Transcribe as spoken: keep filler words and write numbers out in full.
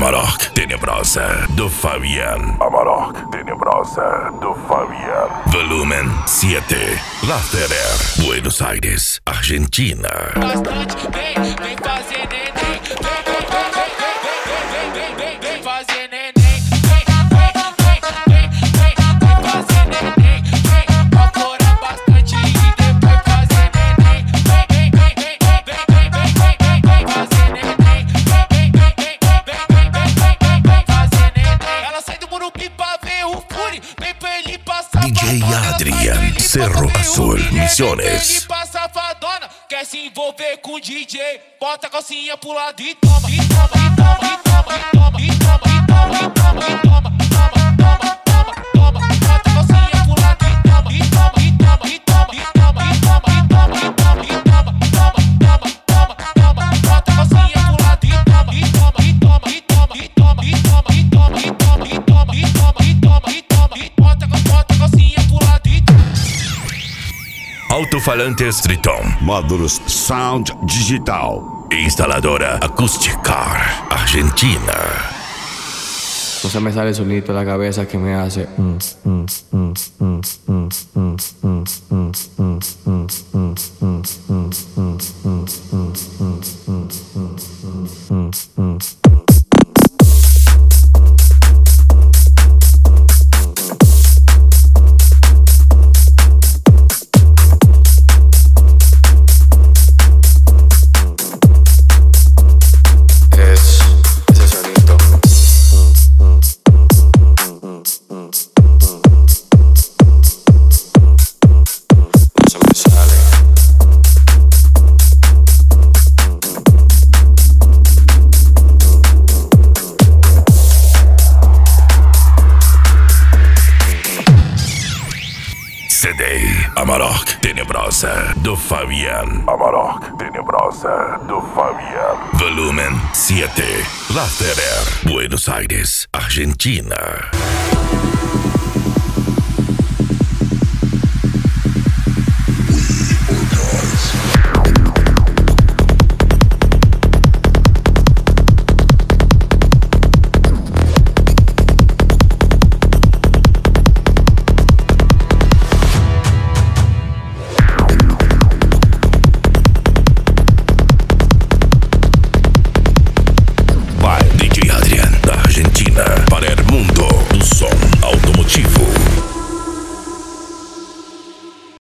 Amarok Tenebrosa do Fabián. Amarok Tenebrosa do Fabián. Volumen siete. Laterer, Buenos Aires, Argentina. Bastante, vem, vem fazer neném. Vem, vem, vem, vem, vem, vem, vem, vem fazer neném. Vem, vem, vem, vem, vem, vem fazer neném. Vem, procura bastante e depois fazer neném. Vem, vem, vem, vem, vem, vem, vem, vem, vem fazer neném. Vem, vem, vem, vem, vem, vem, vem, vem, vem fazer neném. Ela sai do Morumbi pra ver o Fury. Vem pra ele passar D J Adrian, Cerro Azul, Misiones. Quer se envolver com o D J, bota a calcinha pro lado e toma, e toma, e toma, e toma, e toma, e toma, e toma, e toma, e toma, toma, toma, toma, toma, bota a calcinha pro lado e toma, e toma, e toma, e toma, e toma, e toma, e toma, e toma, e toma, toma, toma, toma, bota a calcinha pro lado e toma, e toma, e toma, e toma, e toma, e toma, e toma, e toma, e toma, e toma, e toma, e toma, e bota a calcinha pro lado e toma. Alto-falantes Triton. Módulos Sound Digital. Instaladora Acústica Argentina. No se me sale el sonito de la cabeza que me hace. C D Amarok Tenebrosa do Fabián. Amarok Tenebrosa do Fabián. Volumen siete. Laterer, Buenos Aires, Argentina.